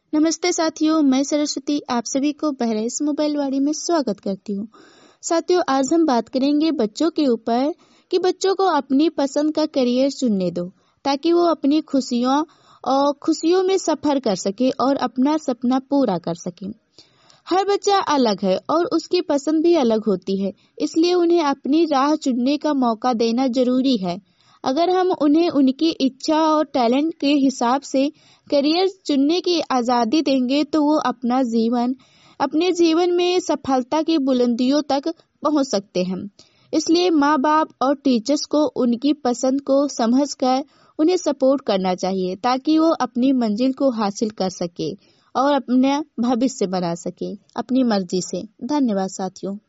नमस्ते साथियों, मैं सरस्वती आप सभी को बहराइच मोबाइल वाड़ी में स्वागत करती हूँ। साथियों, आज हम बात करेंगे बच्चों के ऊपर कि बच्चों को अपनी पसंद का करियर चुनने दो ताकि वो अपनी खुशियों में सफर कर सके और अपना सपना पूरा कर सके। हर बच्चा अलग है और उसकी पसंद भी अलग होती है, इसलिए उन्हें अपनी राह चुनने का मौका देना जरूरी है। अगर हम उन्हें उनकी इच्छा और टैलेंट के हिसाब से करियर चुनने की आजादी देंगे तो वो अपने जीवन में सफलता की बुलंदियों तक पहुंच सकते हैं। इसलिए माँ बाप और टीचर्स को उनकी पसंद को समझकर उन्हें सपोर्ट करना चाहिए ताकि वो अपनी मंजिल को हासिल कर सके और अपना भविष्य बना सके अपनी मर्जी से। धन्यवाद साथियों।